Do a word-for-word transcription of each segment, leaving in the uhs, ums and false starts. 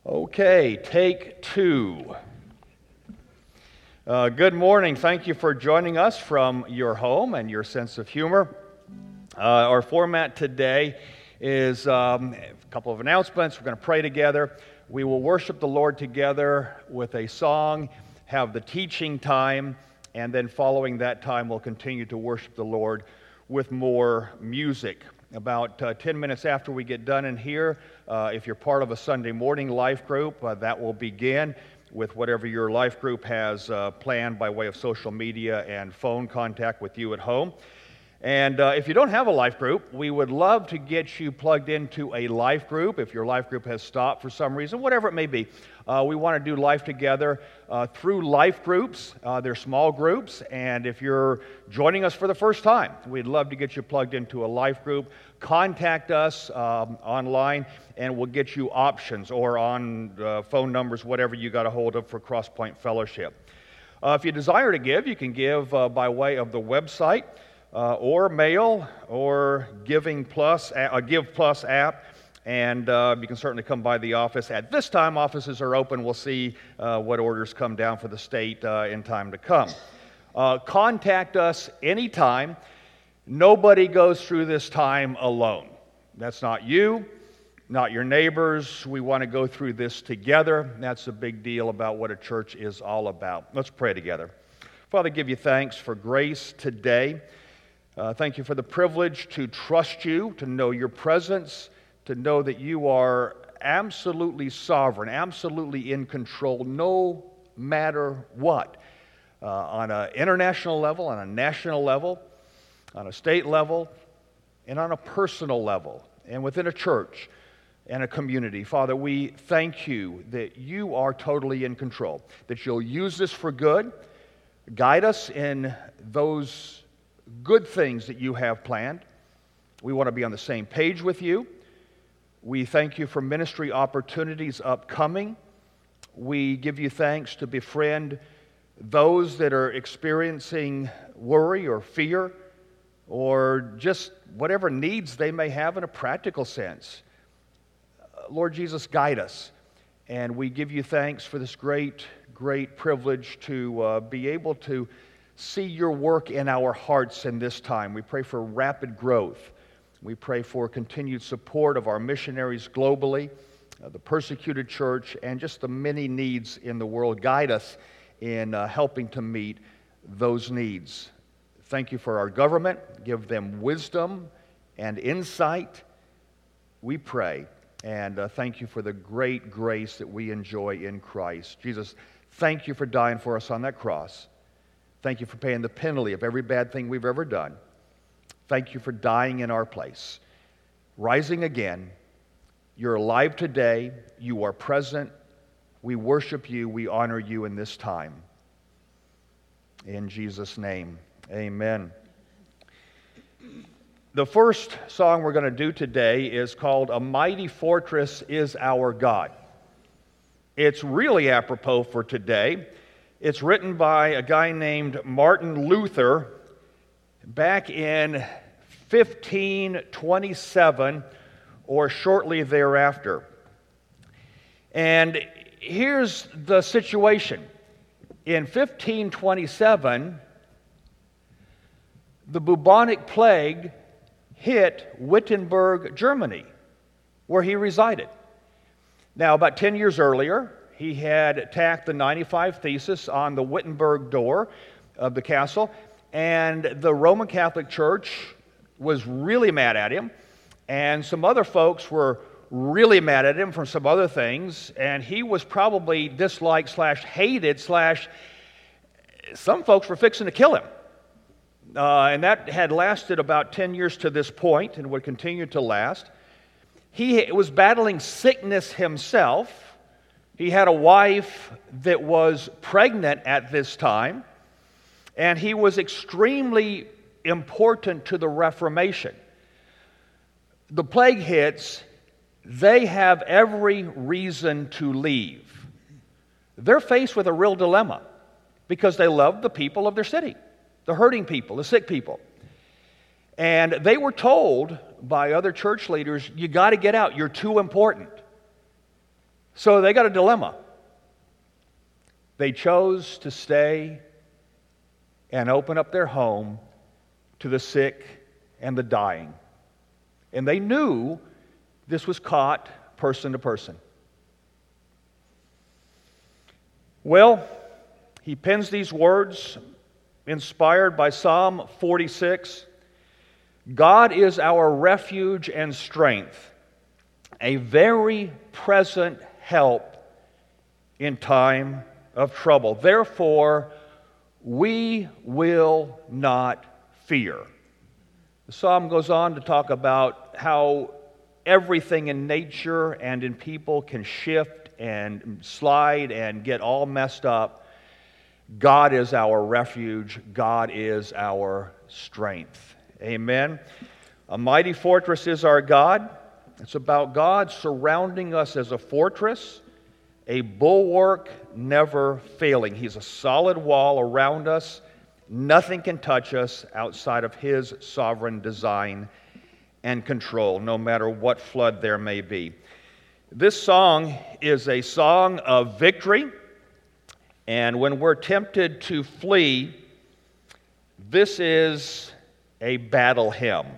Okay, take two. Uh, good morning. Thank you for joining us from your home and your sense of humor. Uh, our format today is um, a couple of announcements. We're going to pray together. We will worship the Lord together with a song, have the teaching time, and then following that time, we'll continue to worship the Lord with more music. About uh, ten minutes after we get done in here, uh, if you're part of a Sunday morning life group, uh, that will begin with whatever your life group has uh, planned by way of social media and phone contact with you at home. And uh, if you don't have a life group, we would love to get you plugged into a life group. If your life group has stopped for some reason, whatever it may be, uh, we want to do life together uh, through life groups. Uh, they're small groups, and if you're joining us for the first time, we'd love to get you plugged into a life group. Contact us um, online, and we'll get you options or on uh, phone numbers, whatever you got a hold of for Crosspoint Fellowship. Uh, if you desire to give, you can give uh, by way of the website. Uh, or mail, or Giving Plus, a Give Plus app, and uh, you can certainly come by the office. At this time, offices are open. We'll see uh, what orders come down for the state uh, in time to come. Uh, contact us anytime. Nobody goes through this time alone. That's not you, not your neighbors. We want to go through this together. That's a big deal about what a church is all about. Let's pray together. Father, give you thanks for grace today. Uh, thank you for the privilege to trust you, to know your presence, to know that you are absolutely sovereign, absolutely in control, no matter what. Uh, on an international level, on a national level, on a state level, and on a personal level, and within a church and a community. Father, we thank you that you are totally in control, that you'll use this for good, guide us in those good things that you have planned. We want to be on the same page with you. We thank you for ministry opportunities upcoming. We give you thanks to befriend those that are experiencing worry or fear or just whatever needs they may have in a practical sense. Lord Jesus, guide us. And we give you thanks for this great, great privilege to uh, be able to see your work in our hearts in this time. We pray for rapid growth. We pray for continued support of our missionaries globally, uh, the persecuted church, and just the many needs in the world. Guide us in uh, helping to meet those needs. Thank you for our government. Give them wisdom and insight, we pray. And uh, thank you for the great grace that we enjoy in Christ. Jesus, thank you for dying for us on that cross. Thank you for paying the penalty of every bad thing we've ever done. Thank you for dying in our place. Rising again, you're alive today. You are present. We worship you. We honor you in this time. In Jesus' name, amen. The first song we're going to do today is called "A Mighty Fortress Is Our God." It's really apropos for today. It's written by a guy named Martin Luther back in fifteen twenty-seven or shortly thereafter. And here's the situation. In fifteen twenty-seven, the bubonic plague hit Wittenberg, Germany, where he resided. Now, about ten years earlier, he had attacked the ninety-five Thesis on the Wittenberg door of the castle, and the Roman Catholic Church was really mad at him, and some other folks were really mad at him for some other things, and he was probably disliked slash hated slash some folks were fixing to kill him. Uh, and that had lasted about ten years to this point and would continue to last. He was battling sickness himself. He had a wife that was pregnant at this time, and he was extremely important to the Reformation. The plague hits, they have every reason to leave. They're faced with a real dilemma because they love the people of their city, the hurting people, the sick people. And they were told by other church leaders, you got to get out, you're too important. So they got a dilemma. They chose to stay and open up their home to the sick and the dying. And they knew this was caught person to person. Well, he pens these words inspired by Psalm forty-six. God is our refuge and strength, a very present help in time of trouble. Therefore, we will not fear. The psalm goes on to talk about how everything in nature and in people can shift and slide and get all messed up. God is our refuge. God is our strength. Amen. A mighty fortress is our God. It's about God surrounding us as a fortress, a bulwark never failing. He's a solid wall around us. Nothing can touch us outside of His sovereign design and control, no matter what flood there may be. This song is a song of victory, and when we're tempted to flee, this is a battle hymn.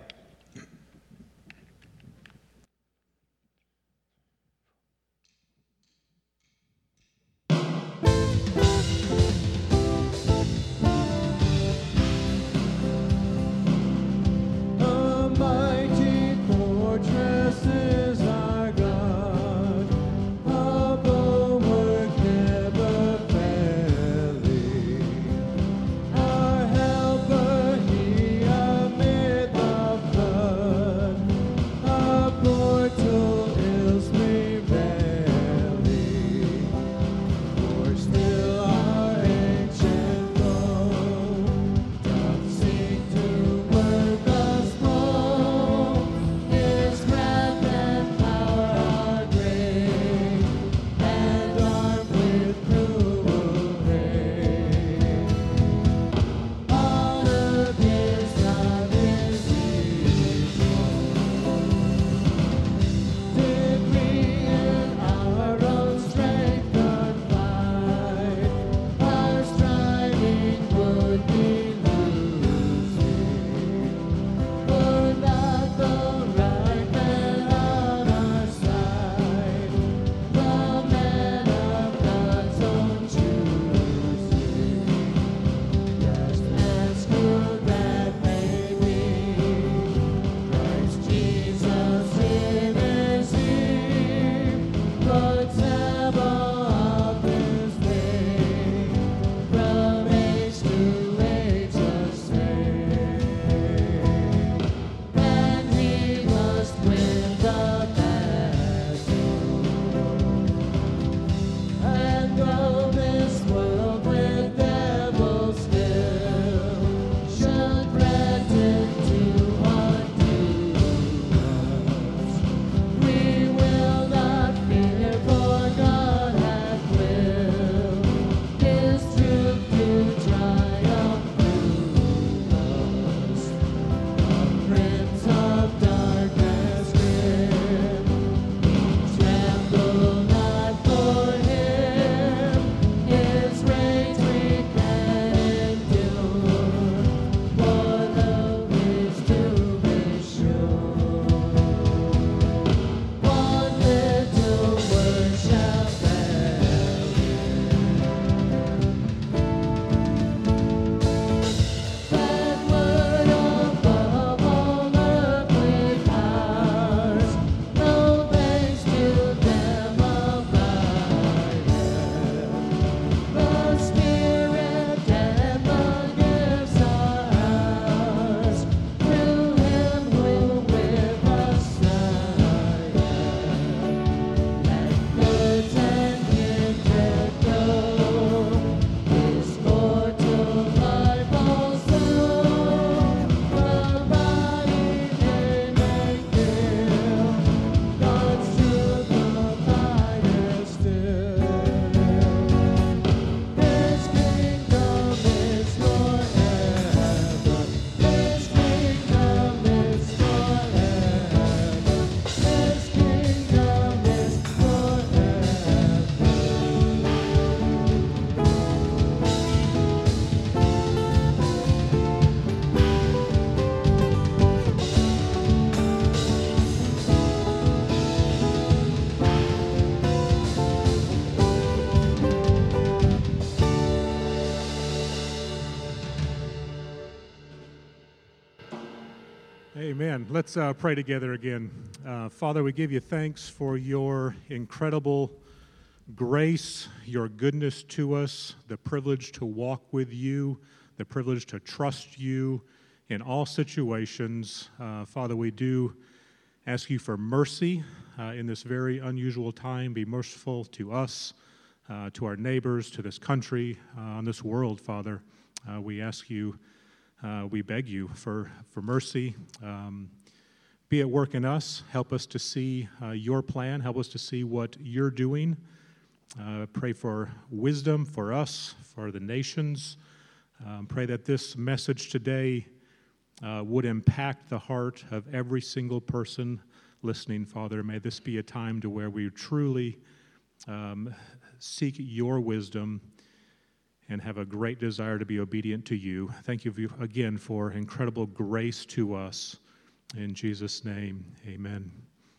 Amen. Let's uh, pray together again. Uh, Father, we give you thanks for your incredible grace, your goodness to us, the privilege to walk with you, the privilege to trust you in all situations. Uh, Father, we do ask you for mercy uh, in this very unusual time. Be merciful to us, uh, to our neighbors, to this country, uh, on this world, Father. Uh, we ask you Uh, we beg you for, for mercy. Um, be at work in us. Help us to see uh, your plan. Help us to see what you're doing. Uh, pray for wisdom for us, for the nations. Um, pray that this message today uh, would impact the heart of every single person listening, Father. May this be a time to where we truly um, seek your wisdom and have a great desire to be obedient to you. Thank you again for incredible grace to us. In Jesus' name, amen.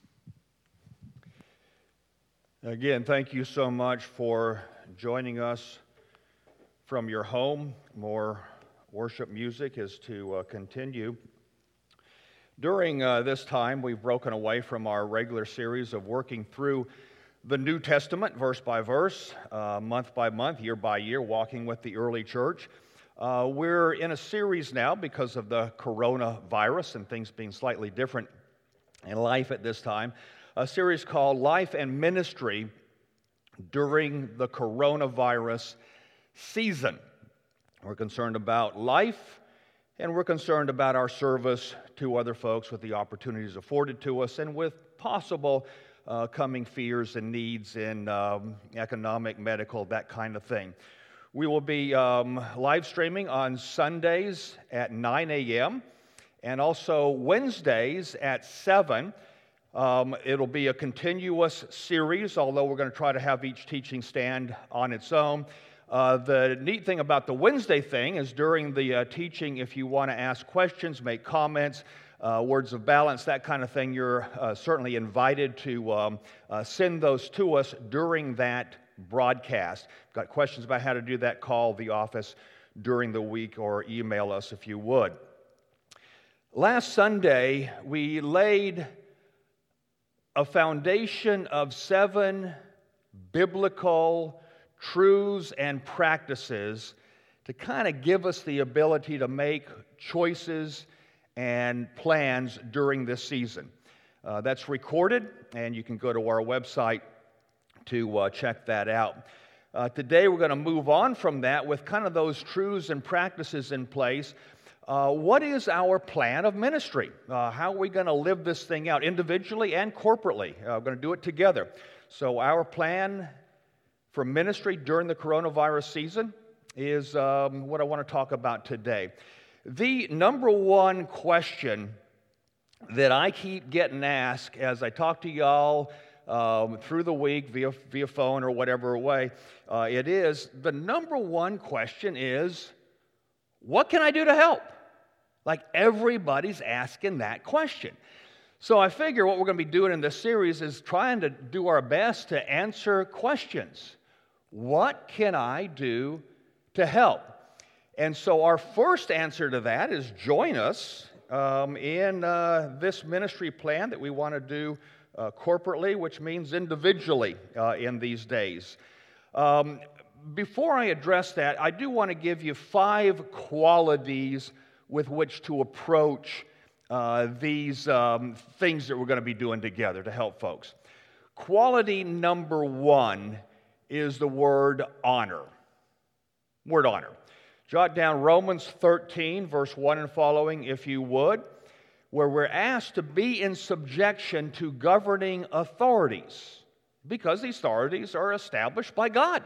Again, thank you so much for joining us from your home. More worship music is to uh, continue. During uh, this time, we've broken away from our regular series of working through the New Testament, verse by verse, uh, month by month, year by year, walking with the early church. Uh, we're in a series now because of the coronavirus and things being slightly different in life at this time, a series called Life and Ministry During the Coronavirus Season. We're concerned about life, and we're concerned about our service to other folks with the opportunities afforded to us and with possible Uh, coming fears and needs in um, economic, medical, that kind of thing. We will be um, live streaming on Sundays at nine a.m. and also Wednesdays at seven. Um, it'll be a continuous series, although we're going to try to have each teaching stand on its own. Uh, the neat thing about the Wednesday thing is during the uh, teaching, if you want to ask questions, make comments, Uh, words of balance, that kind of thing, you're uh, certainly invited to um, uh, send those to us during that broadcast. If you've got questions about how to do that, call the office during the week or email us if you would. Last Sunday, we laid a foundation of seven biblical truths and practices to kind of give us the ability to make choices and plans during this season. Uh, that's recorded, and you can go to our website to uh, check that out. Uh, today, we're going to move on from that with kind of those truths and practices in place. Uh, what is our plan of ministry? Uh, how are we going to live this thing out individually and corporately? Uh, we're going to do it together. So our plan for ministry during the coronavirus season is um, what I want to talk about today. The number one question that I keep getting asked as I talk to y'all um, through the week via, via phone or whatever way uh, it is, the number one question is, what can I do to help? Like everybody's asking that question. So I figure what we're going to be doing in this series is trying to do our best to answer questions. What can I do to help? And so our first answer to that is join us um, in uh, this ministry plan that we want to do uh, corporately, which means individually uh, in these days. Um, before I address that, I do want to give you five qualities with which to approach uh, these um, things that we're going to be doing together to help folks. Quality number one is the word honor. Word honor. Jot down Romans thirteen, verse one and following, if you would, where we're asked to be in subjection to governing authorities, because these authorities are established by God.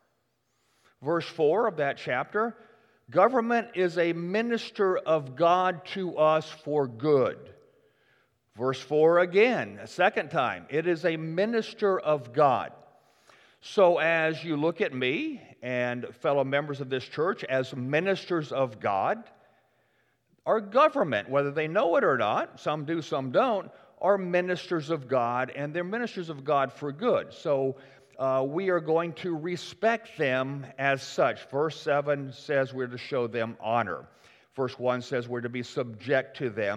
Verse four of that chapter, government is a minister of God to us for good. Verse four again, a second time, it is a minister of God. So as you look at me and fellow members of this church as ministers of God, our government, whether they know it or not, some do, some don't, are ministers of God, and they're ministers of God for good. So uh, we are going to respect them as such. Verse seven says we're to show them honor. Verse one says we're to be subject to them.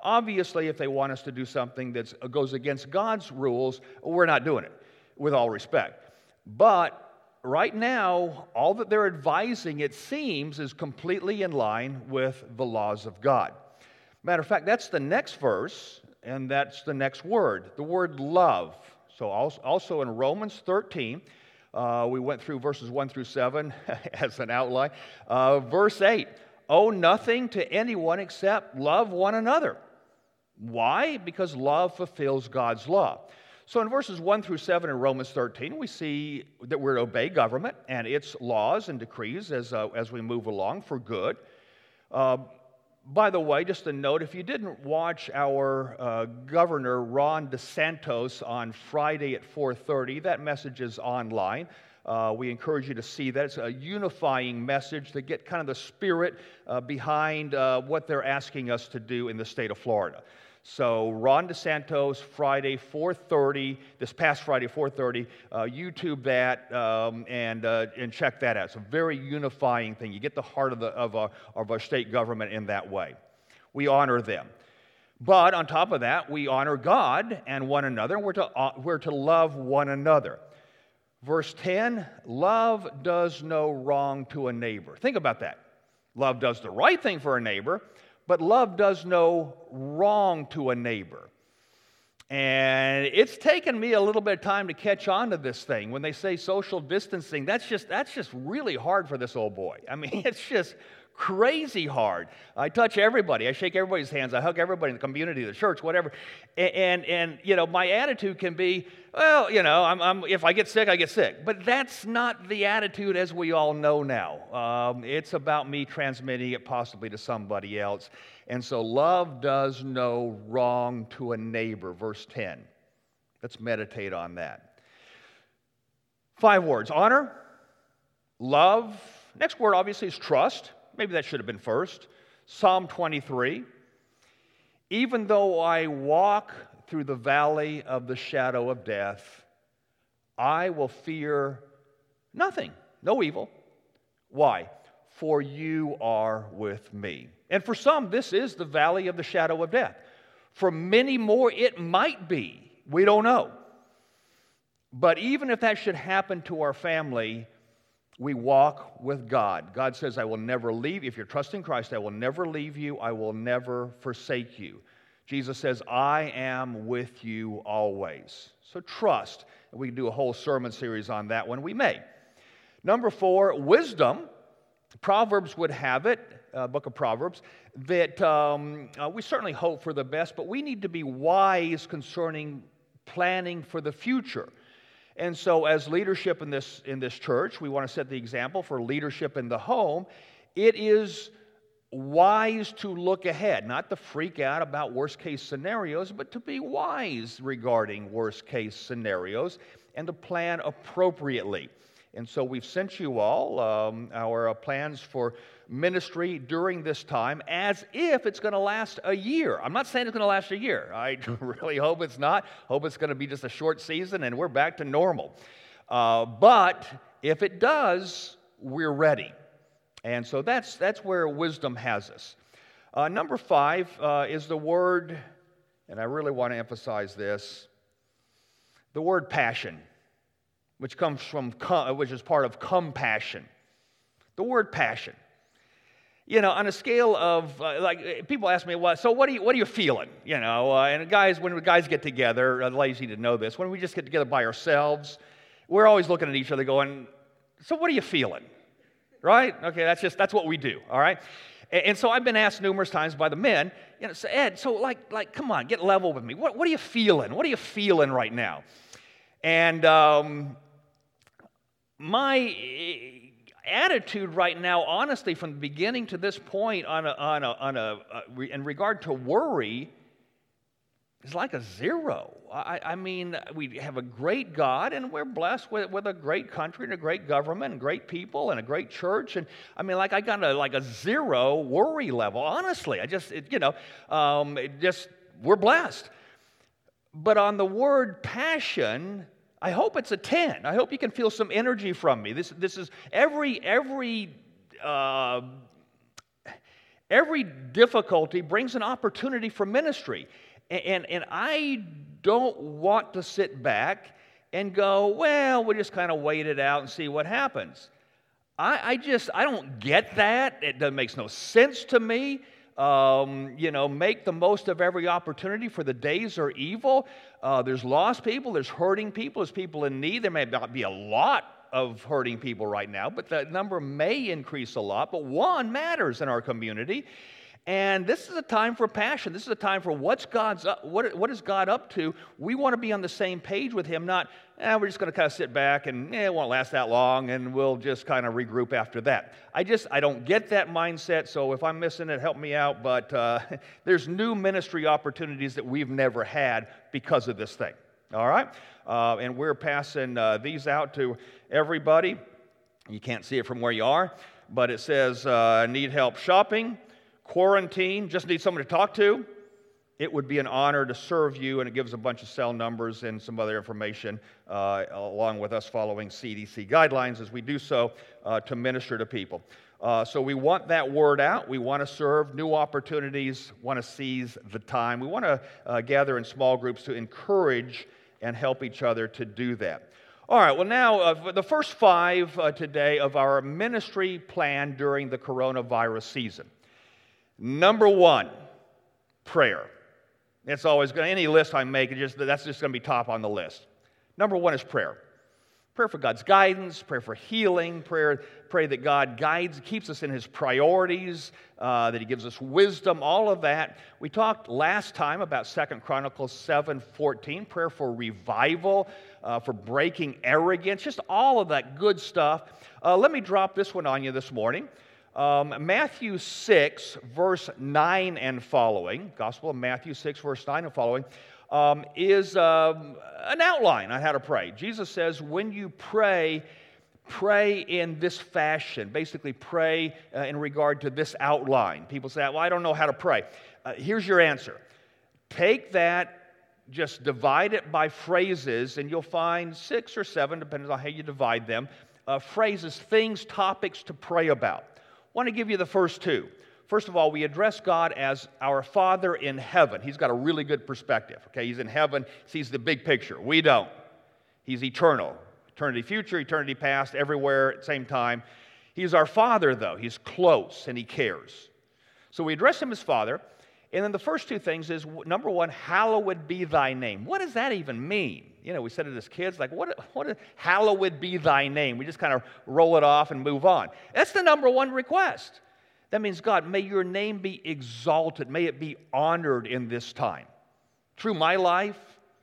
Obviously, if they want us to do something that goes against God's rules, we're not doing it, with all respect. But right now, all that they're advising, it seems, is completely in line with the laws of God. Matter of fact, that's the next verse, and that's the next word, the word love. So also in Romans thirteen, uh, we went through verses one through seven as an outline. Uh, verse eight, owe nothing to anyone except love one another. Why? Because love fulfills God's law. So in verses one through seven in Romans thirteen, we see that we're to obey government and its laws and decrees as, uh, as we move along for good. Uh, by the way, just a note, if you didn't watch our uh, Governor Ron DeSantis on Friday at four thirty, that message is online. Uh, we encourage you to see that. It's a unifying message to get kind of the spirit uh, behind uh, what they're asking us to do in the state of Florida. So Ron DeSantis, Friday, four thirty, this past Friday, four thirty, uh, YouTube that um, and uh, and check that out. It's a very unifying thing. You get the heart of, the, of, our, of our state government in that way. We honor them. But on top of that, we honor God and one another. We're to, uh, we're to love one another. Verse ten, love does no wrong to a neighbor. Think about that. Love does the right thing for a neighbor, but love does no wrong to a neighbor. And it's taken me a little bit of time to catch on to this thing. When they say social distancing, that's just that's just really hard for this old boy. I mean, it's just crazy hard. I touch everybody. I shake everybody's hands. I hug everybody in the community, the church, whatever. And, and, and you know, my attitude can be, well, you know, I'm, I'm, if I get sick, I get sick. But that's not the attitude as we all know now. Um, it's about me transmitting it possibly to somebody else. And so love does no wrong to a neighbor, verse ten. Let's meditate on that. Five words: honor, love. Next word obviously is trust. Maybe that should have been first. Psalm twenty-three. Even though I walk through the valley of the shadow of death, I will fear nothing, no evil. Why? For you are with me. And for some, this is the valley of the shadow of death. For many more, it might be. We don't know. But even if that should happen to our family, we walk with God. God says, I will never leave. If you're trusting Christ, I will never leave you. I will never forsake you. Jesus says, I am with you always. So trust. We can do a whole sermon series on that one. We may. Number four, wisdom. Proverbs would have it, uh, book of Proverbs, that um, uh, we certainly hope for the best, but we need to be wise concerning planning for the future. And so as leadership in this, in this church, we want to set the example for leadership in the home. It is wise to look ahead, not to freak out about worst-case scenarios, but to be wise regarding worst-case scenarios and to plan appropriately. And so we've sent you all um, our uh, plans for ministry during this time as if it's going to last a year. I'm not saying it's going to last a year. I really hope it's not. Hope it's going to be just a short season and we're back to normal. Uh, but if it does, we're ready. And so that's, that's where wisdom has us. Uh, number five uh, is the word, and I really want to emphasize this, the word passion, which comes from, which is part of compassion. The word passion. You know, on a scale of, uh, like, people ask me, well, so what are you, what are you feeling? You know, uh, and guys, when guys get together, uh, ladies need to know this, when we just get together by ourselves, we're always looking at each other going, so what are you feeling? Right? Okay, that's just, that's what we do, all right? And, and so I've been asked numerous times by the men, you know, so Ed, so like, like, come on, get level with me. What, what are you feeling? What are you feeling right now? And, um... my attitude right now, honestly, from the beginning to this point on a, on a, on a, uh, in regard to worry, is like a zero. I, I mean, we have a great God, and we're blessed with, with a great country and a great government and great people and a great church. And I mean, like I got a, like a zero worry level. Honestly, I just, it, you know, um, it just, we're blessed. But on the word passion, I hope it's a ten. I hope you can feel some energy from me. This, this is every every uh, every difficulty brings an opportunity for ministry. And, and, and I don't want to sit back and go, well, we'll just kind of wait it out and see what happens. I, I just, I don't get that. It doesn't, makes no sense to me. Um, you know, make the most of every opportunity, for the days are evil. Uh, there's lost people, there's hurting people, there's people in need. There may not be a lot of hurting people right now, but the number may increase a lot. But one matters in our community. And this is a time for passion. This is a time for what's God's up, what, what is God up to. We want to be on the same page with Him, not, eh, we're just going to kind of sit back and eh, it won't last that long and we'll just kind of regroup after that. I just, I don't get that mindset, so if I'm missing it, help me out. But uh, there's new ministry opportunities that we've never had because of this thing. All right? Uh, and we're passing uh, these out to everybody. You can't see it from where you are, but it says, uh, need help shopping, quarantine, just need someone to talk to. It would be an honor to serve you, and it gives a bunch of cell numbers and some other information uh, along with us following C D C guidelines as we do so uh, to minister to people. Uh, so we want that word out. We want to serve new opportunities, want to seize the time. We want to uh, gather in small groups to encourage and help each other to do that. All right, well now, uh, the first five uh, today of our ministry plan during the coronavirus season. Number one, prayer. It's always going to, any list I make, it just, that's just going to be top on the list. Number one is prayer. Prayer for God's guidance, prayer for healing, prayer, pray that God guides, keeps us in His priorities, uh, that He gives us wisdom, all of that. We talked last time about Second Chronicles seven fourteen, prayer for revival, uh, for breaking arrogance, just all of that good stuff. Uh, let me drop this one on you this morning. Um, Matthew six, verse nine and following, Gospel of Matthew six, verse nine and following, um, is um, an outline on how to pray. Jesus says, when you pray, pray in this fashion. Basically, pray uh, in regard to this outline. People say, well, I don't know how to pray. Uh, here's your answer. Take that, just divide it by phrases, and you'll find six or seven, depending on how you divide them, uh, phrases, things, topics to pray about. I want to give you the first two. First of all, we address God as our Father in heaven. He's got a really good perspective. Okay, He's in heaven, sees the big picture. We don't. He's eternal. Eternity future, eternity past, everywhere at the same time. He's our Father, though. He's close and He cares. So we address Him as Father. And then the first two things is, number one, hallowed be thy name. What does that even mean? You know, we said it as kids, like, what, what, hallowed be thy name. We just kind of roll it off and move on. That's the number one request. That means, God, may your name be exalted. May it be honored in this time. Through my life,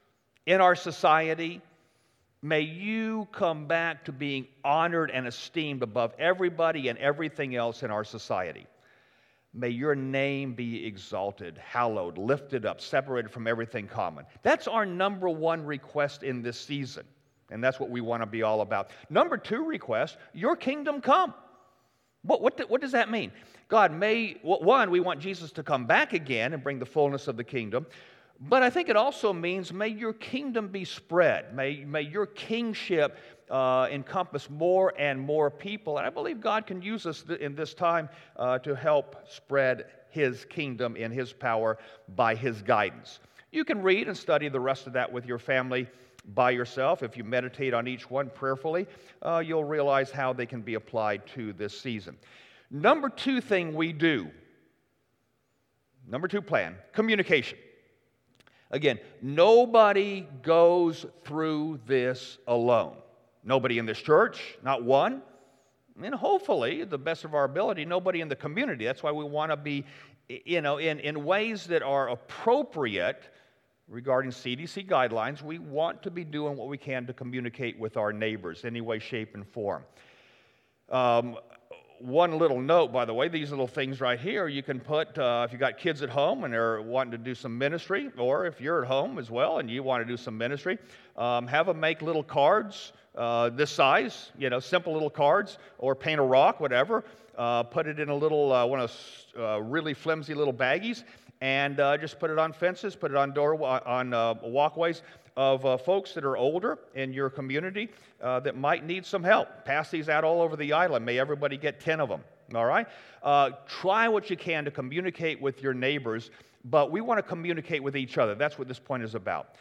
in our society, may you come back to being honored and esteemed above everybody and everything else in our society. May your name be exalted, hallowed, lifted up, separated from everything common. That's our number one request in this season, and that's what we want to be all about. Number two request, your kingdom come. What, what, what does that mean? God, may, one, we want Jesus to come back again and bring the fullness of the kingdom, but I think it also means may your kingdom be spread. May, may your kingship uh, encompass more and more people. And I believe God can use us th- in this time uh, to help spread His kingdom and His power by His guidance. You can read and study the rest of that with your family by yourself. If you meditate on each one prayerfully, uh, you'll realize how they can be applied to this season. Number two thing we do, number two plan, communication. Again, nobody goes through this alone. Nobody in this church, not one. And hopefully, to the best of our ability, nobody in the community. That's why we want to be, you know, in, in ways that are appropriate regarding C D C guidelines. We want to be doing what we can to communicate with our neighbors, any way, shape, and form. Um, One little note, by the way, these little things right here, you can put, uh, if you got kids at home and they're wanting to do some ministry, or if you're at home as well and you want to do some ministry, um, have them make little cards uh, this size, you know, simple little cards, or paint a rock, whatever. Uh, put it in a little, uh, one of those uh, really flimsy little baggies, and uh, just put it on fences, put it on door, on uh, walkways of uh, folks that are older in your community uh, that might need some help. Pass these out all over the island. May everybody get ten of them. all right? Uh, try what you can to communicate with your neighbors, but we want to communicate with each other. That's what this point is about.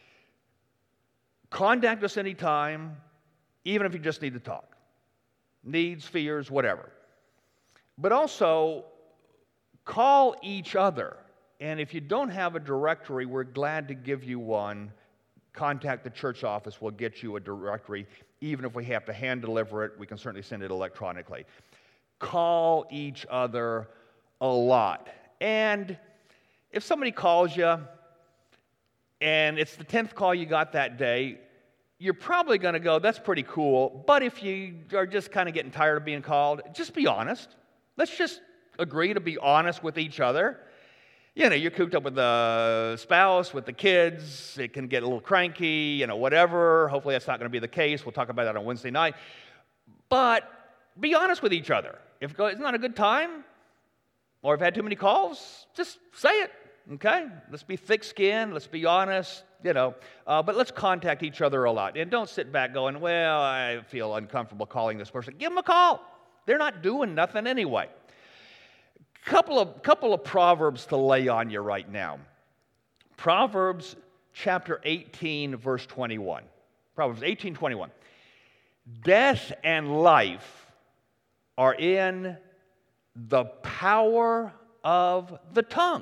Contact us anytime, even if you just need to talk. Needs, fears, whatever. But also, call each other. And if you don't have a directory, we're glad to give you one. Contact the church office. We'll get you a directory. Even if we have to hand deliver it, we can certainly send it electronically. Call each other a lot. And if somebody calls you and it's the tenth call you got that day, you're probably going to go, that's pretty cool. But if you are just kind of getting tired of being called, just be honest. Let's just agree to be honest with each other. You know, you're cooped up with the spouse, with the kids. It can get a little cranky, you know, whatever. Hopefully that's not going to be the case. We'll talk about that on Wednesday night. But be honest with each other. If it's not a good time, or if you've had too many calls, just say it, okay? Let's be thick-skinned. Let's be honest, you know. Uh, but let's contact each other a lot. And don't sit back going, well, I feel uncomfortable calling this person. Give them a call. They're not doing nothing anyway. Couple of, couple of Proverbs to lay on you right now. Proverbs chapter eighteen, verse twenty-one. Proverbs eighteen, twenty-one. Death and life are in the power of the tongue,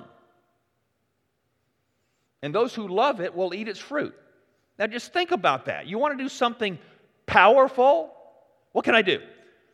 and those who love it will eat its fruit. Now just think about that. You want to do something powerful? What can I do?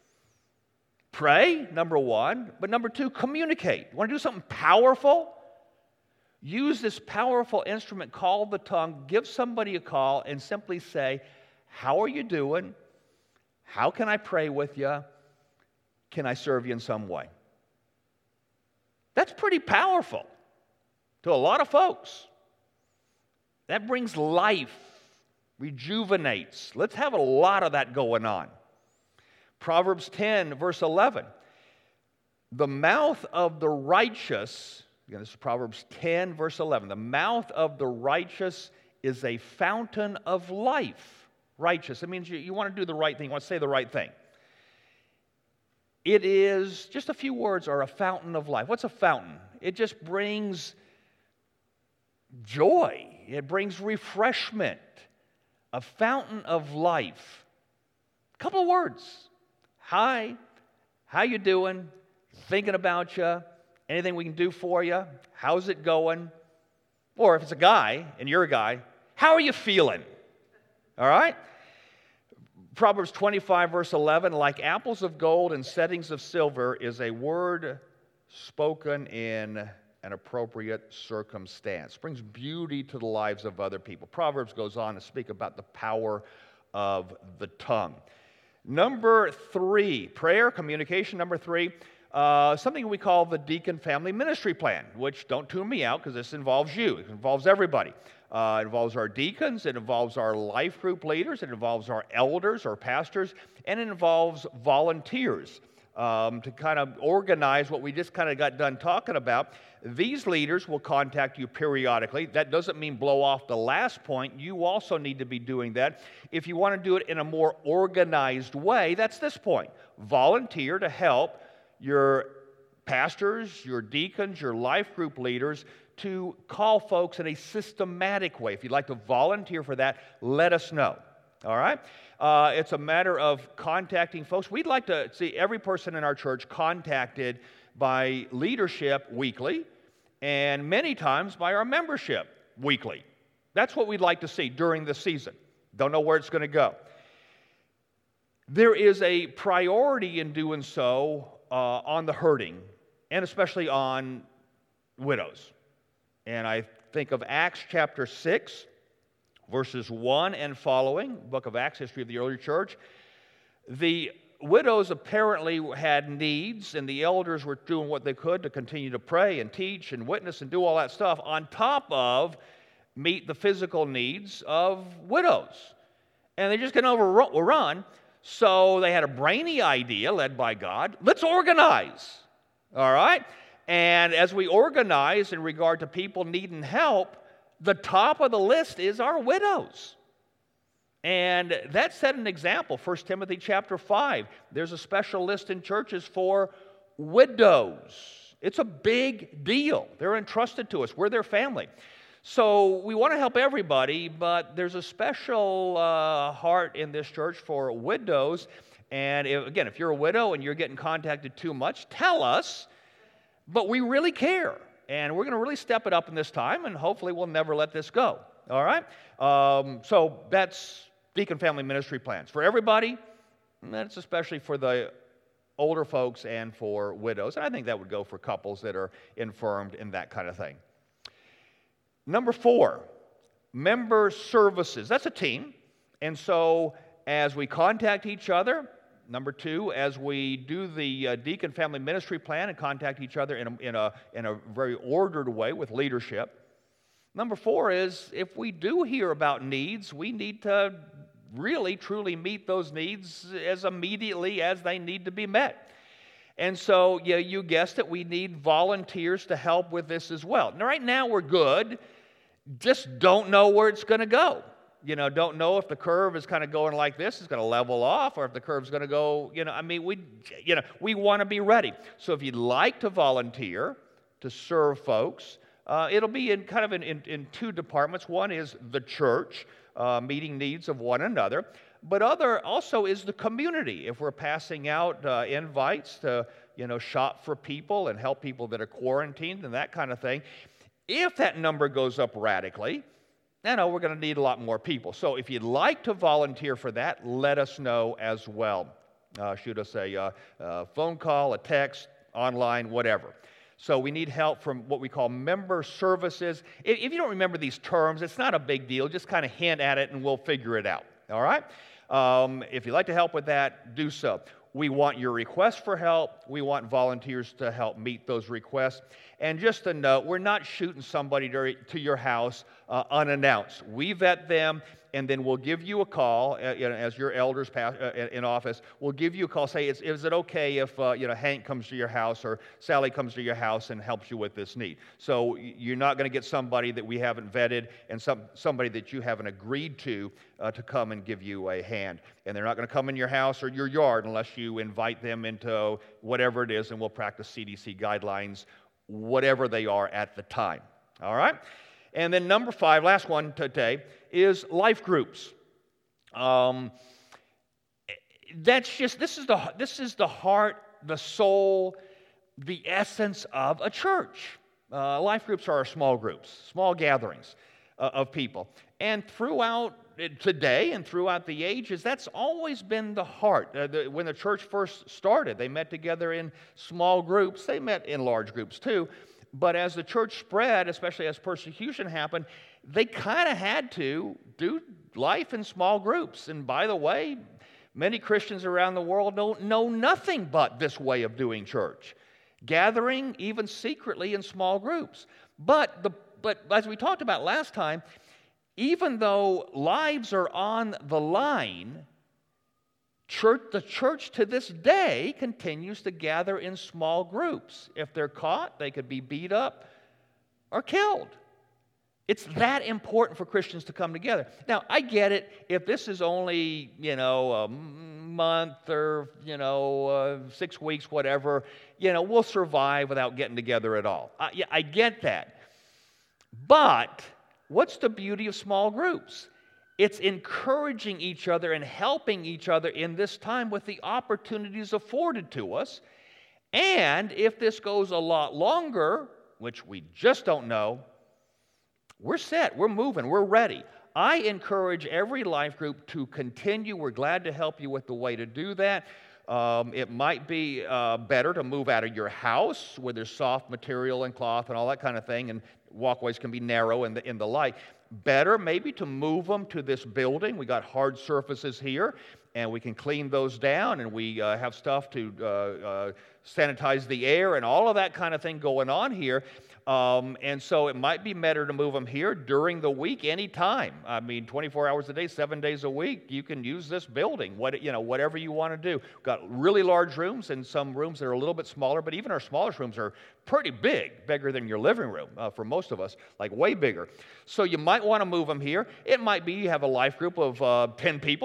Pray, number one. But number two, communicate. You want to do something powerful? Use this powerful instrument called the tongue. Give somebody a call and simply say, how are you doing? How can I pray with you? Can I serve you in some way? That's pretty powerful to a lot of folks. That brings life, rejuvenates. Let's have a lot of that going on. Proverbs ten, verse eleven. The mouth of the righteous, again, this is Proverbs ten, verse eleven. The mouth of the righteous is a fountain of life. Righteous. It means you, you want to do the right thing. You want to say the right thing. It is, just a few words are a fountain of life. What's a fountain? It just brings joy. It brings refreshment. A fountain of life. A couple of words. Hi, how you doing? Thinking about you. Anything we can do for you? How's it going? Or if it's a guy, and you're a guy, how are you feeling? All right? Proverbs twenty-five, verse eleven, like apples of gold and settings of silver is a word spoken in an appropriate circumstance. Brings beauty to the lives of other people. Proverbs goes on to speak about the power of the tongue. Number three, prayer, communication. Number three, uh, something we call the Deacon Family Ministry Plan, which don't tune me out because this involves you. It involves everybody. Uh, it involves our deacons, it involves our life group leaders, it involves our elders, our pastors, and it involves volunteers um, to kind of organize what we just kind of got done talking about. These leaders will contact you periodically. That doesn't mean blow off the last point. You also need to be doing that. If you want to do it in a more organized way, that's this point. Volunteer to help your pastors, your deacons, your life group leaders to call folks in a systematic way. If you'd like to volunteer for that, let us know. All right? Uh, it's a matter of contacting folks. We'd like to see every person in our church contacted by leadership weekly, and many times by our membership weekly. That's what we'd like to see during the season. Don't know where it's going to go. There is a priority in doing so uh, on the hurting, and especially on widows. And I think of Acts chapter six, verses one and following, book of Acts, history of the early church. The widows apparently had needs, and the elders were doing what they could to continue to pray and teach and witness and do all that stuff on top of meet the physical needs of widows. And they just couldn't overrun, so they had a brainy idea led by God. Let's organize, all right? And as we organize in regard to people needing help, the top of the list is our widows. And that set an example. First Timothy chapter five, there's a special list in churches for widows. It's a big deal. They're entrusted to us. We're their family. So we want to help everybody, but there's a special uh, heart in this church for widows. And if, again, if you're a widow and you're getting contacted too much, tell us. But we really care. And we're going to really step it up in this time, and hopefully we'll never let this go. All right? Um, so that's Deacon Family Ministry plans. For everybody, and that's especially for the older folks and for widows. And I think that would go for couples that are infirmed and that kind of thing. Number four, member services. That's a team. And so as we contact each other, number two, as we do the uh, Deacon Family Ministry plan and contact each other in a, in, a, in a very ordered way with leadership. Number four is if we do hear about needs, we need to really, truly meet those needs as immediately as they need to be met. And so, yeah, you guessed it, we need volunteers to help with this as well. Now, right now we're good, just don't know where it's going to go. You know, don't know if the curve is kind of going like this, it's going to level off, or if the curve's going to go, you know, I mean, we, you know, we want to be ready. So if you'd like to volunteer to serve folks, uh, it'll be in kind of in, in, in two departments. One is the church, uh, meeting needs of one another, but other also is the community. If we're passing out uh, invites to, you know, shop for people and help people that are quarantined and that kind of thing, if that number goes up radically, you know, we're going to need a lot more people. So if you'd like to volunteer for that, let us know as well. Uh, shoot us a uh, uh, phone call, a text, online, whatever. So we need help from what we call member services. If, if you don't remember these terms, it's not a big deal. Just kind of hint at it and we'll figure it out. All right? Um, if you'd like to help with that, do so. We want your requests for help. We want volunteers to help meet those requests. And just a note, we're not shooting somebody to, to your house uh, unannounced. We vet them, and then we'll give you a call, uh, you know, as your elders pass, uh, in office. We'll give you a call, say, is, is it okay if uh, you know, Hank comes to your house or Sally comes to your house and helps you with this need? So you're not going to get somebody that we haven't vetted and some, somebody that you haven't agreed to uh, to come and give you a hand. And they're not going to come in your house or your yard unless you invite them into whatever it is, and we'll practice C D C guidelines, whatever they are at the time. All right? And then number five, last one today, is life groups. Um, that's just, this is the this is the heart, the soul, the essence of a church. Uh, life groups are our small groups, small gatherings uh, of people. And throughout today and throughout the ages, that's always been the heart. Uh, the, when the church first started, they met together in small groups. They met in large groups too. But as the church spread, especially as persecution happened, they kind of had to do life in small groups. And by the way, many Christians around the world don't know nothing but this way of doing church. Gathering even secretly in small groups. But, the, but as we talked about last time, even though lives are on the line, church, the church to this day continues to gather in small groups. If they're caught, they could be beat up or killed. It's that important for Christians to come together. Now, I get it. If this is only, you know, a month or, you know, uh, six weeks, whatever, you know, we'll survive without getting together at all. I, yeah, I get that. But what's the beauty of small groups? It's encouraging each other and helping each other in this time with the opportunities afforded to us. And if this goes a lot longer, which we just don't know, we're set, we're moving, we're ready. I encourage every life group to continue. We're glad to help you with the way to do that. Um, it might be uh, better to move out of your house where there's soft material and cloth and all that kind of thing, and walkways can be narrow and the, and the like. Better maybe to move them to this building. We got hard surfaces here, and we can clean those down, and we uh, have stuff to uh, uh, sanitize the air and all of that kind of thing going on here. Um, and so it might be better to move them here during the week, anytime. I mean, twenty-four hours a day, seven days a week, you can use this building, what, you know, whatever you want to do. We've got really large rooms and some rooms that are a little bit smaller, but even our smallest rooms are pretty big, bigger than your living room uh, for most of us, like way bigger. So you might want to move them here. It might be you have a life group of uh, ten people,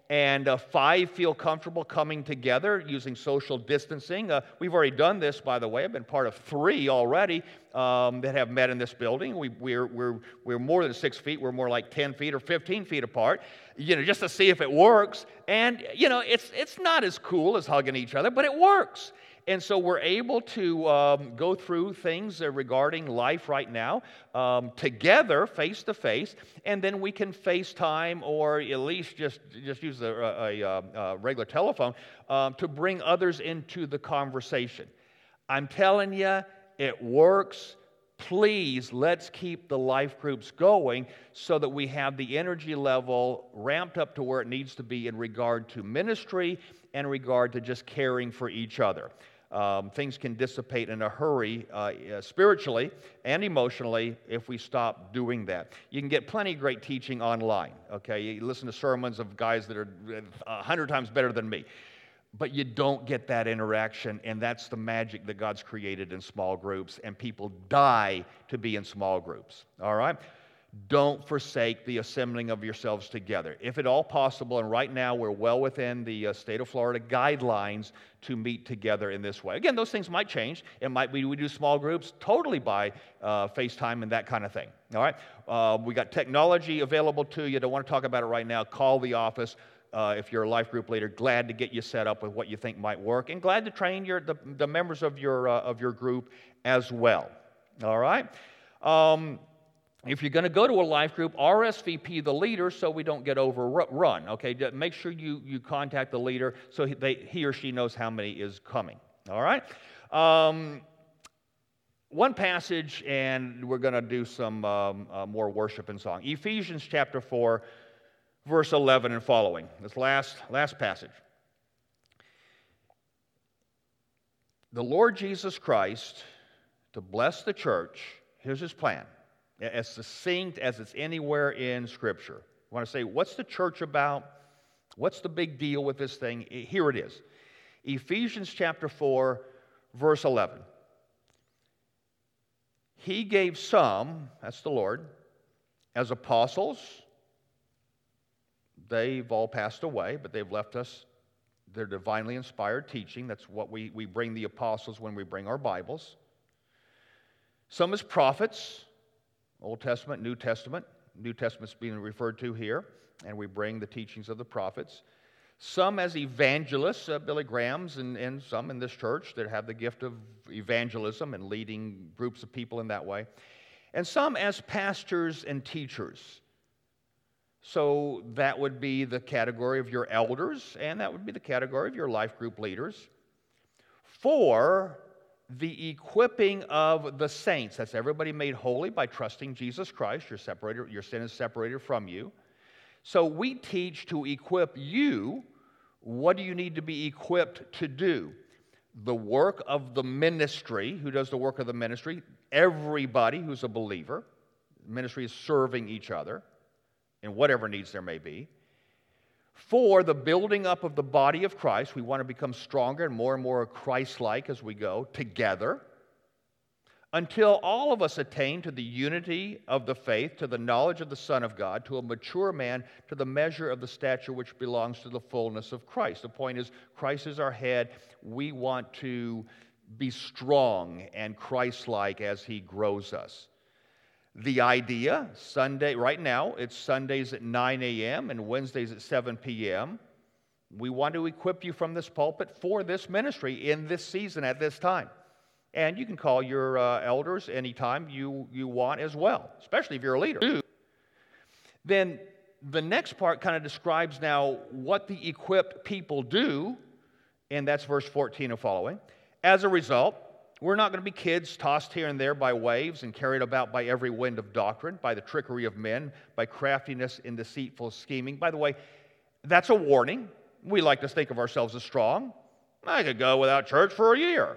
and uh, five feel comfortable coming together using social distancing. Uh, we've already done this, by the way. I've been part of three already um, that have met in this building. We, we're, we're, we're more than six feet. We're more like ten feet or fifteen feet apart, you know, just to see if it works. And, you know, it's, it's not as cool as hugging each other, but it works. And so we're able to um, go through things uh, regarding life right now um, together, face to face, and then we can FaceTime or at least just, just use a, a, a, a regular telephone um, to bring others into the conversation. I'm telling you, it works. Please, let's keep the life groups going so that we have the energy level ramped up to where it needs to be in regard to ministry and in regard to just caring for each other. Um, things can dissipate in a hurry uh, uh, spiritually and emotionally if we stop doing that. You can get plenty of great teaching online, okay? You listen to sermons of guys that are a hundred times better than me. But you don't get that interaction, and that's the magic that God's created in small groups, and people die to be in small groups, all right? Don't forsake the assembling of yourselves together. If at all possible, and right now we're well within the uh, state of Florida guidelines to meet together in this way. Again, those things might change. It might be we do small groups totally by uh, FaceTime and that kind of thing, all right? Uh, we got technology available to you. Don't want to talk about it right now. Call the office. Uh, if you're a life group leader, glad to get you set up with what you think might work, and glad to train your, the, the members of your, uh, of your group as well, all right? Um, If you're going to go to a life group, R S V P the leader so we don't get overrun, okay? Make sure you, you contact the leader so he, they, he or she knows how many is coming, all right? Um, one passage, and we're going to do some um, uh, more worship and song. Ephesians chapter four, verse eleven and following. This last, last passage. The Lord Jesus Christ, to bless the church, here's his plan. As succinct as it's anywhere in Scripture. I want to say, what's the church about? What's the big deal with this thing? Here it is. Ephesians chapter four, verse eleven. He gave some, that's the Lord, as apostles. They've all passed away, but they've left us their divinely inspired teaching. That's what we, we bring the apostles when we bring our Bibles. Some as prophets, Old Testament, New Testament. New Testament's being referred to here, and we bring the teachings of the prophets. Some as evangelists, uh, Billy Graham's, and, and some in this church that have the gift of evangelism and leading groups of people in that way. And some as pastors and teachers. So that would be the category of your elders, and that would be the category of your life group leaders. For the equipping of the saints. That's everybody made holy by trusting Jesus Christ. You're separated, your sin is separated from you. So we teach to equip you. What do you need to be equipped to do? The work of the ministry. Who does the work of the ministry? Everybody who's a believer. Ministry is serving each other in whatever needs there may be. For the building up of the body of Christ, we want to become stronger and more and more Christ-like as we go together, until all of us attain to the unity of the faith, to the knowledge of the Son of God, to a mature man, to the measure of the stature which belongs to the fullness of Christ. The point is, Christ is our head. We want to be strong and Christ-like as he grows us. The idea, Sunday, right now, it's Sundays at nine a.m. and Wednesdays at seven p.m. We want to equip you from this pulpit for this ministry in this season at this time. And you can call your uh, elders anytime you, you want as well, especially if you're a leader. Then the next part kind of describes now what the equipped people do, and that's verse fourteen and following. As a result, we're not going to be kids tossed here and there by waves and carried about by every wind of doctrine, by the trickery of men, by craftiness in deceitful scheming. By the way, that's a warning. We like to think of ourselves as strong. I could go without church for a year.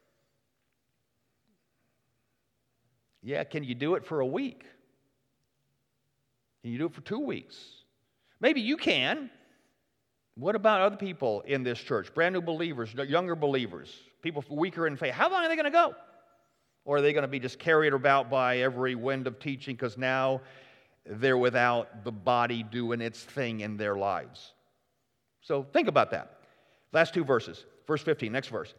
Yeah, can you do it for a week? Can you do it for two weeks? Maybe you can. What about other people in this church? Brand new believers, younger believers, people weaker in faith. How long are they going to go? Or are they going to be just carried about by every wind of teaching because now they're without the body doing its thing in their lives? So think about that. Last two verses. Verse fifteen, next verse.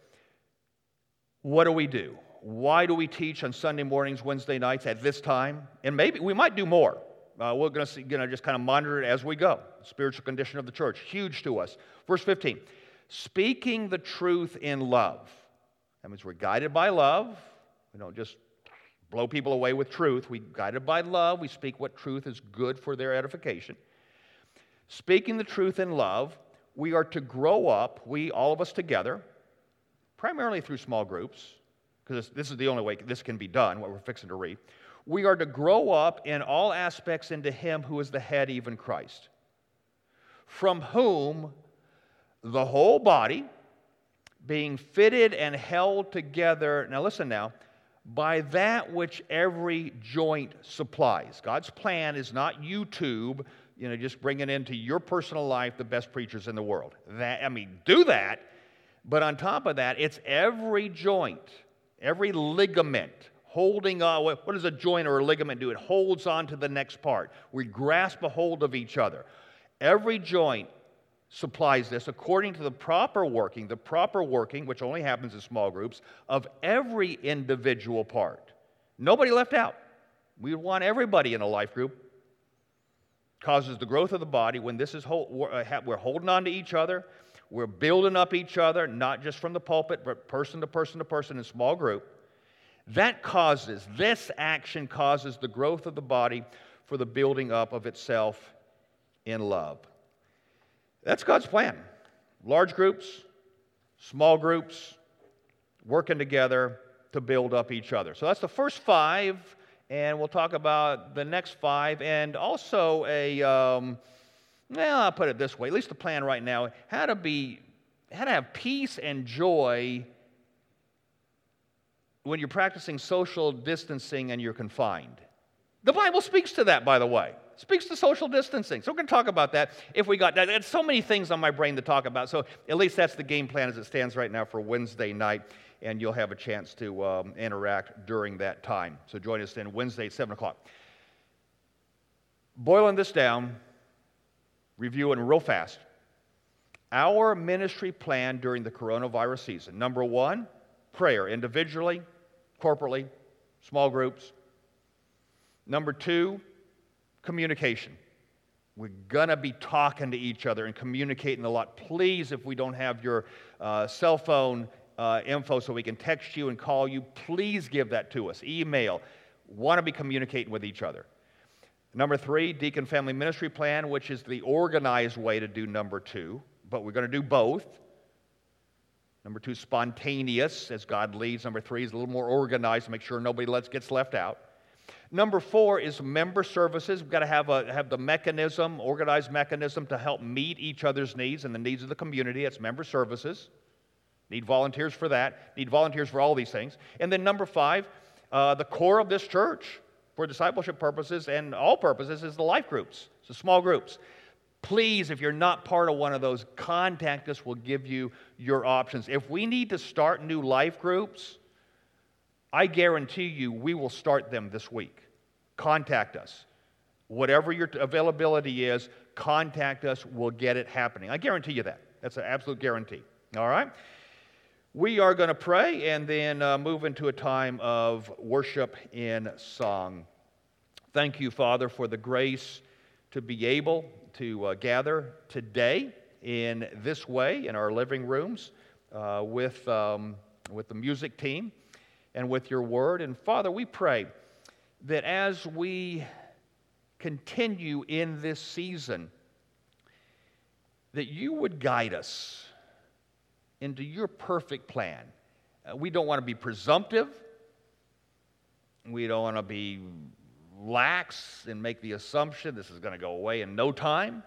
What do we do? Why do we teach on Sunday mornings, Wednesday nights at this time? And maybe we might do more. Uh, we're going to just kind of monitor it as we go. Spiritual condition of the church, huge to us. Verse fifteen, speaking the truth in love. That means we're guided by love. We don't just blow people away with truth. We're guided by love. We speak what truth is good for their edification. Speaking the truth in love, we are to grow up, we, all of us together, primarily through small groups, because this is the only way this can be done, what we're fixing to read. We are to grow up in all aspects into Him who is the head, even Christ, from whom the whole body, being fitted and held together, now listen now, by that which every joint supplies. God's plan is not YouTube, you know, just bringing into your personal life the best preachers in the world. That, I mean, do that, but on top of that, it's every joint, every ligament holding on. What does a joint or a ligament do? It holds on to the next part. We grasp a hold of each other. Every joint supplies this according to the proper working, the proper working, which only happens in small groups, of every individual part. Nobody left out. We want everybody in a life group. Causes the growth of the body. When this is, hold, we're holding on to each other. We're building up each other, not just from the pulpit, but person to person to person in small group. That causes, this action causes the growth of the body for the building up of itself in love. That's God's plan. Large groups, small groups, working together to build up each other. So that's the first five, and we'll talk about the next five, and also a, um, well, I'll put it this way, at least the plan right now, how to be, how to have peace and joy when you're practicing social distancing and you're confined. The Bible speaks to that, by the way. It speaks to social distancing. So we're going to talk about that if we got that. There's so many things on my brain to talk about. So at least that's the game plan as it stands right now for Wednesday night, and you'll have a chance to um, interact during that time. So join us then Wednesday at seven o'clock. Boiling this down, reviewing real fast. Our ministry plan during the coronavirus season. Number one, prayer, individually, corporately, small groups. Number two, communication. We're going to be talking to each other and communicating a lot. Please, if we don't have your uh, cell phone uh, info so we can text you and call you, please give that to us. Email. Want to be communicating with each other. Number three, Deacon Family Ministry Plan, which is the organized way to do number two, but we're going to do both. Number two, spontaneous, as God leads. Number three is a little more organized to make sure nobody lets, gets left out. Number four is member services. We've got to have, a, have the mechanism, organized mechanism to help meet each other's needs and the needs of the community. It's member services. Need volunteers for that. Need volunteers for all these things. And then number five, uh, the core of this church for discipleship purposes and all purposes is the life groups, so small groups. Please, if you're not part of one of those, contact us. We'll give you your options. If we need to start new life groups, I guarantee you we will start them this week. Contact us. Whatever your availability is, contact us. We'll get it happening. I guarantee you that. That's an absolute guarantee. All right? We are going to pray and then uh, move into a time of worship in song. Thank you, Father, for the grace to be able to uh, gather today in this way in our living rooms uh, with, um, with the music team and with your word. And Father, we pray that as we continue in this season, that you would guide us into your perfect plan. Uh, we don't want to be presumptive. We don't want to be lax and make the assumption this is going to go away in no time.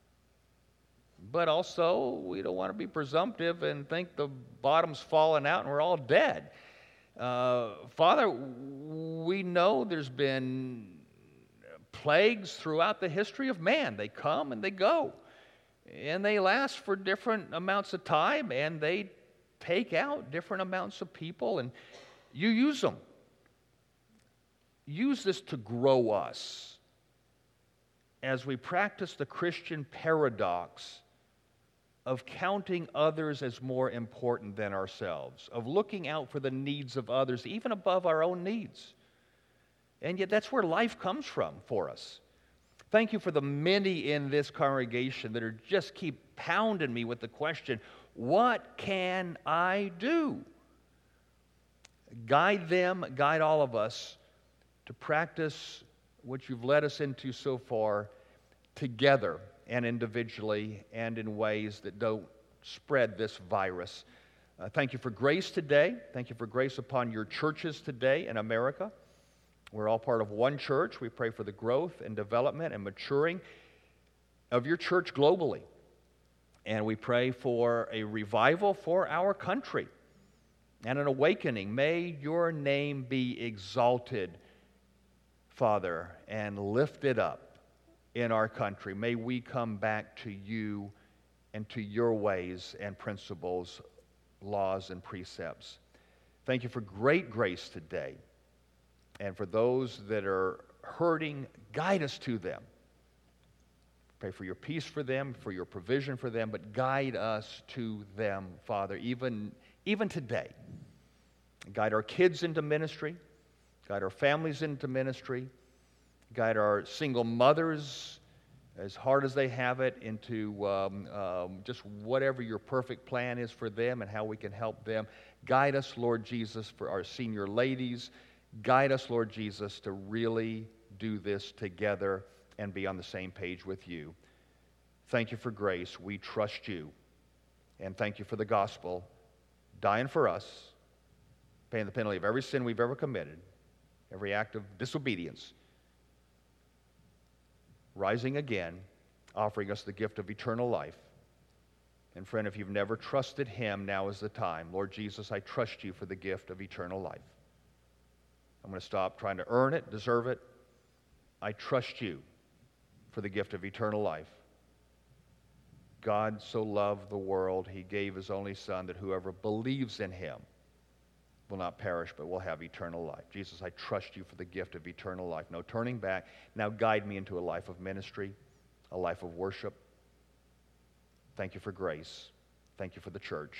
But also, we don't want to be presumptive and think the bottom's falling out and we're all dead. Uh, Father, we know there's been plagues throughout the history of man. They come and they go. And they last for different amounts of time, and they take out different amounts of people, and you use them. Use this to grow us as we practice the Christian paradox of counting others as more important than ourselves, of looking out for the needs of others, even above our own needs. And yet that's where life comes from for us. Thank you for the many in this congregation that are just keep pounding me with the question, what can I do? Guide them, guide all of us to practice what you've led us into so far together and individually and in ways that don't spread this virus. Uh, thank you for grace today. Thank you for grace upon your churches today in America. We're all part of one church. We pray for the growth and development and maturing of your church globally. And we pray for a revival for our country and an awakening. May your name be exalted, Father, and lifted up in our country. May we come back to you and to your ways and principles, laws and precepts. Thank you for great grace today. And for those that are hurting, guide us to them. Pray for your peace for them, for your provision for them, but guide us to them, Father, even, even today. Guide our kids into ministry. Guide our families into ministry. Guide our single mothers, as hard as they have it, into um, um, just whatever your perfect plan is for them and how we can help them. Guide us, Lord Jesus, for our senior ladies. Guide us, Lord Jesus, to really do this together and be on the same page with you. Thank you for grace. We trust you. And thank you for the gospel, dying for us, paying the penalty of every sin we've ever committed, every act of disobedience, rising again, offering us the gift of eternal life. And friend, if you've never trusted him, now is the time. Lord Jesus, I trust you for the gift of eternal life. I'm going to stop trying to earn it, deserve it. I trust you for the gift of eternal life. God so loved the world, he gave his only Son, that whoever believes in him will not perish, but will have eternal life. Jesus, I trust you for the gift of eternal life. No turning back. Now guide me into a life of ministry, a life of worship. Thank you for grace. Thank you for the church.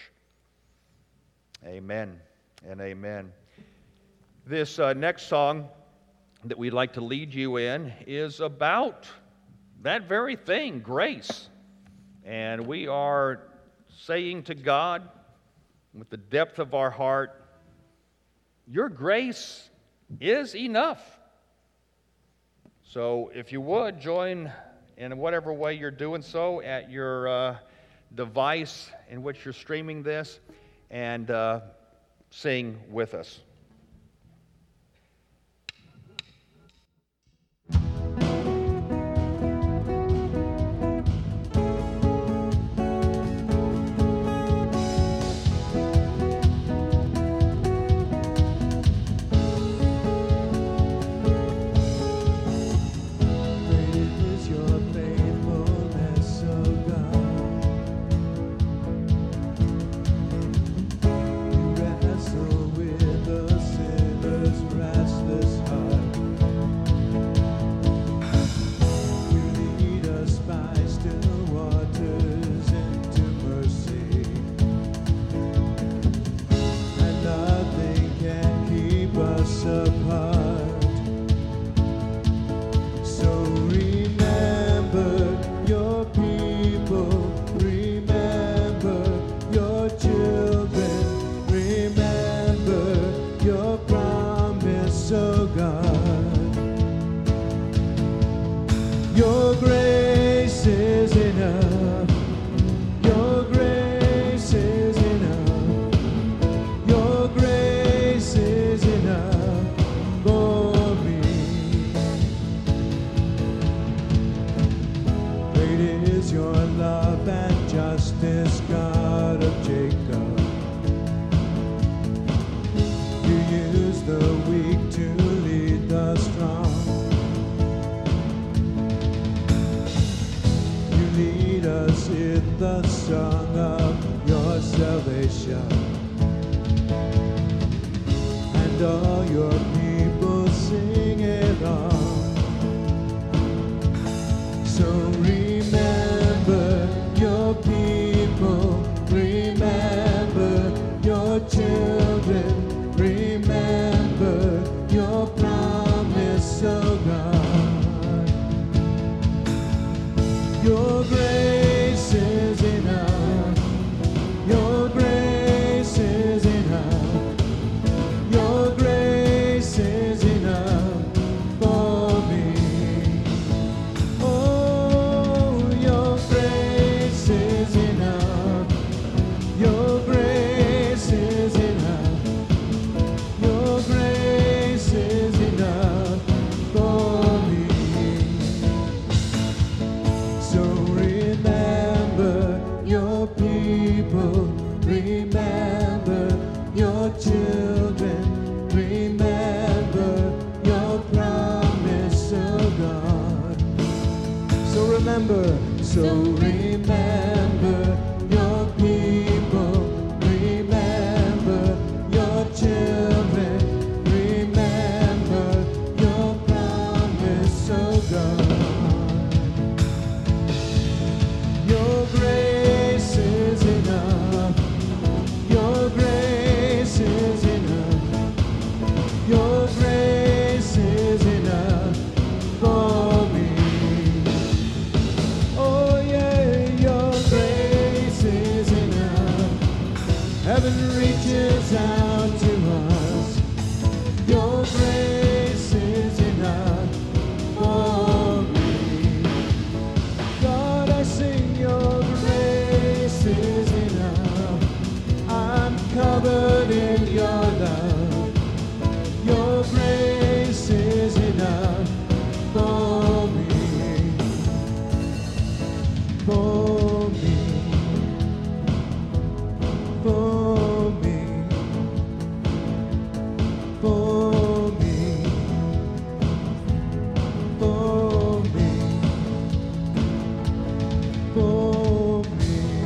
Amen and amen. This uh, next song that we'd like to lead you in is about that very thing, grace. And we are saying to God with the depth of our heart, your grace is enough. So if you would, join in whatever way you're doing so at your uh, device in which you're streaming this and uh, sing with us. So remember your people. heaven reaches out to us. Your grace is enough for me. God, I sing your grace is enough. I'm covered in your love. Your grace is enough for me. For me. For me. For me. For me. For me.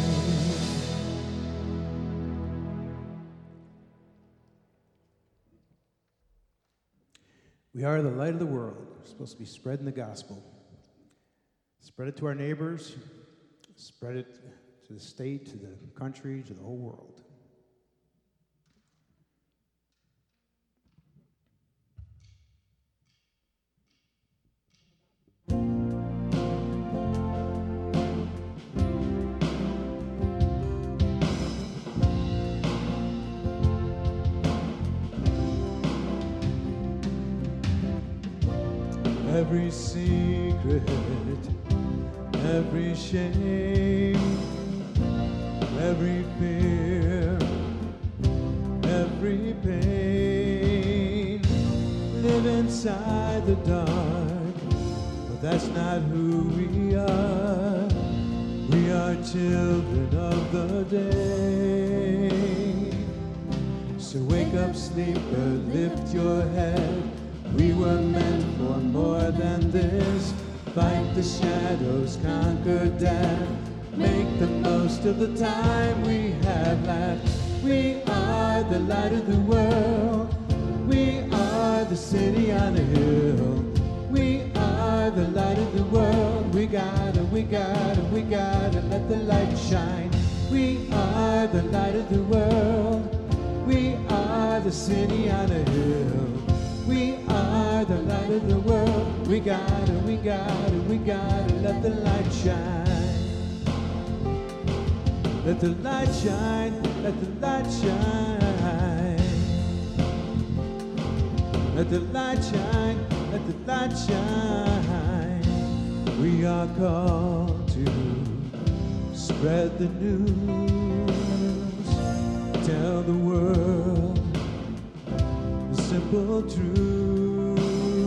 We are the light of the world. We're supposed to be spreading the gospel. Spread it to our neighbors. Spread it to the state, to the country, to the whole world. Every secret, every shame, every fear, every pain, live inside the dark, but that's not who we are. We are children of the day. So wake up, sleeper, lift your head. We were meant for more than this. Fight the shadows, conquer death. Make the most of the time we have left. We are the light of the world. We are the city on a hill. We are the light of the world. We gotta, we gotta, we gotta let the light shine. We are the light of the world. We are the city on a hill. We are the light of the world. We gotta, we gotta, we gotta let the light shine. Let the light shine, let the light shine. Let the light shine, let the light shine. We are called to spread the news. Tell the world simple truth.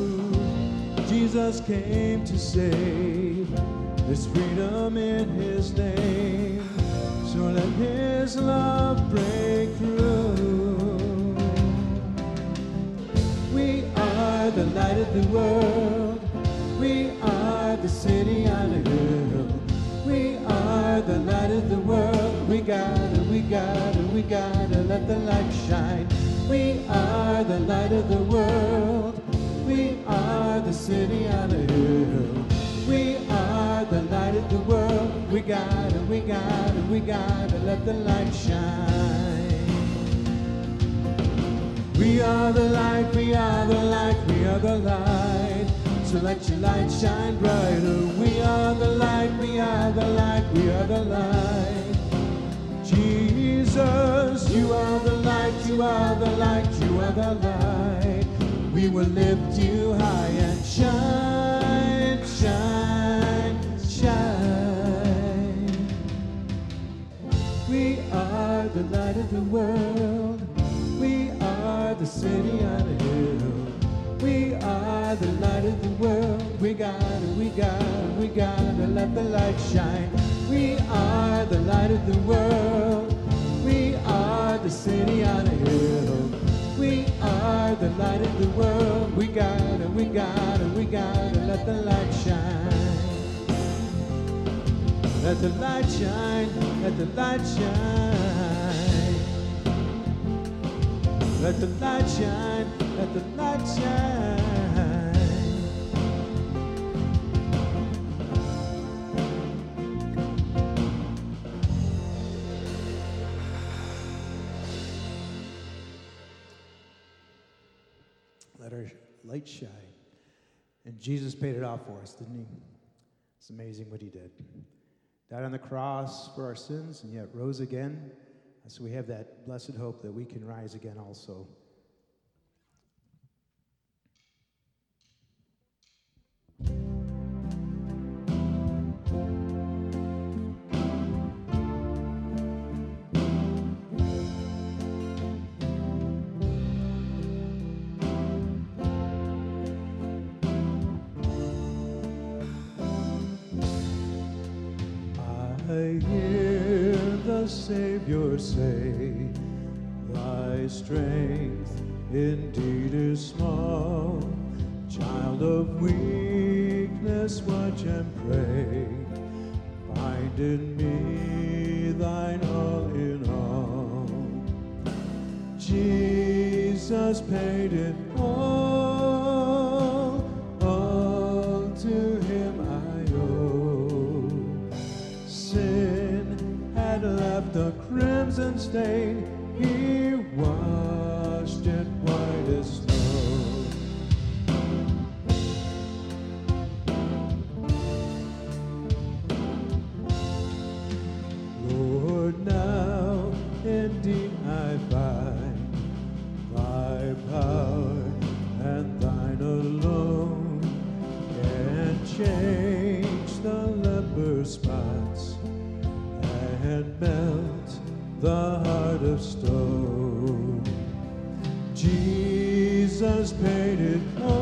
Jesus came to save. There's freedom in his name. So let his love break through. We are the light of the world. We are the city on a hill. We are the light of the world. We gotta, we gotta, we gotta let the light shine. We are the light of the world. We are the city on a hill. We are the light of the world. We gotta, we gotta, we gotta let the light shine. We are the light, we are the light, we are the light. So let your light shine brighter. We are the light, we are the light, we are the light. Jesus, you are the light, you are the light, you are the light. We will lift you high and shine, shine, shine. We are the light of the world. We are the city on a hill. We are the light of the world. We gotta, we gotta, we gotta let the light shine. We are the light of the world. We are the city on a hill. We are the light of the world. We gotta, we gotta, we gotta let the light shine. Let the light shine, let the light shine. Let the light shine, let the light shine. Let our light shine. And Jesus paid it off for us, didn't he? It's amazing what he did. Died on the cross for our sins and yet rose again So we have that blessed hope that we can rise again also. I hear the Savior say, thy strength indeed is small. Child of weakness, watch and pray. Find in me thine all in all. Jesus paid it all, all to him I owe. Sin had left a crimson stain, he washed it white as snow. Lord, now indeed I find thy power and thine alone can change the leper's spots and melt the heart of stone. Jesus paid it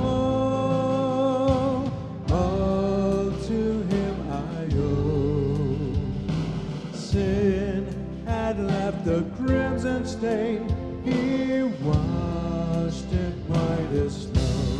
all, all to him I owe. Sin had left a crimson stain, he washed it white as snow.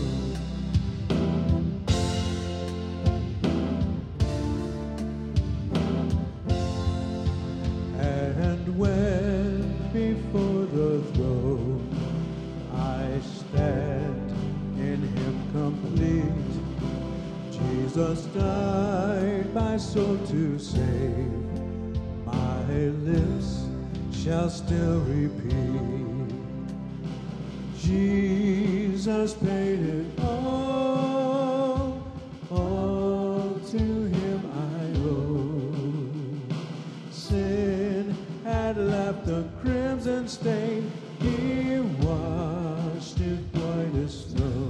When before the throne I stand in him complete, Jesus died my soul to save, my lips shall still repeat, Jesus paid it all, all to him I owe. Sin had left a crimson stain, he washed it white as snow.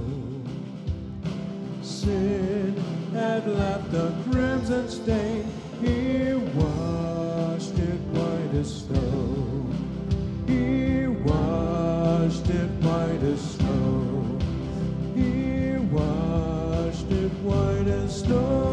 Sin had left a crimson stain, he washed it white as snow. He washed it white as snow. He washed it white as snow.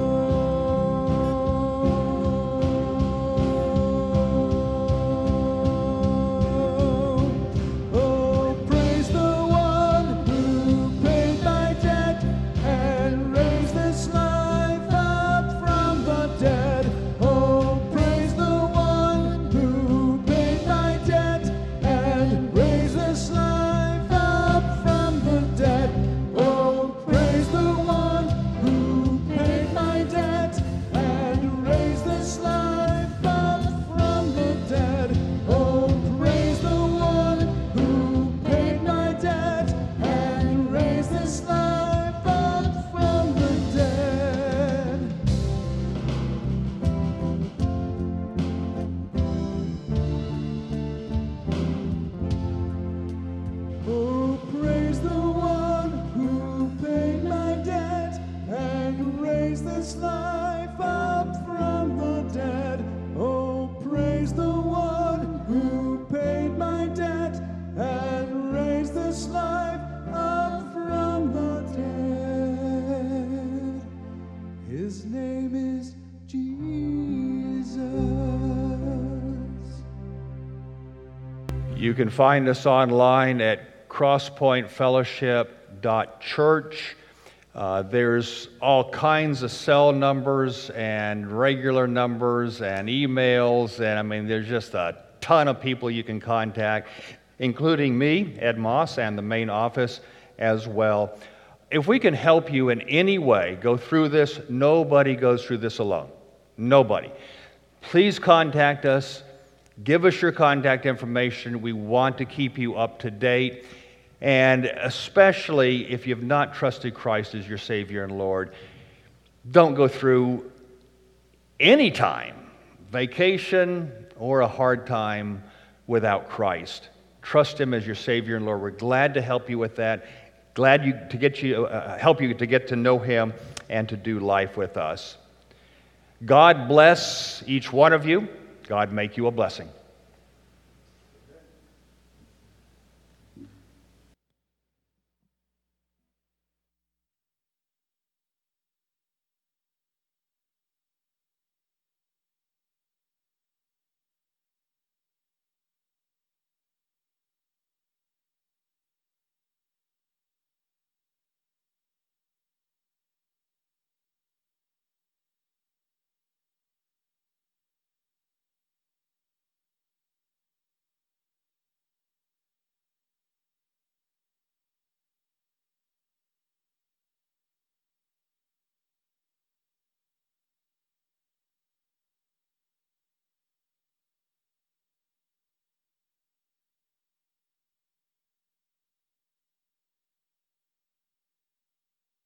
You can find us online at crosspoint fellowship dot church. Uh, there's all kinds of cell numbers and regular numbers and emails, and I mean, there's just a ton of people you can contact, including me, Ed Moss, and the main office as well. If we can help you in any way go through this, nobody goes through this alone. Nobody. Please contact us. Give us your contact information. We want to keep you up to date. And especially if you've not trusted Christ as your Savior and Lord, don't go through any time, vacation or a hard time, without Christ. Trust Him as your Savior and Lord. We're glad to help you with that. Glad you, to get you, uh, help you to get to know Him and to do life with us. God bless each one of you. God make you a blessing.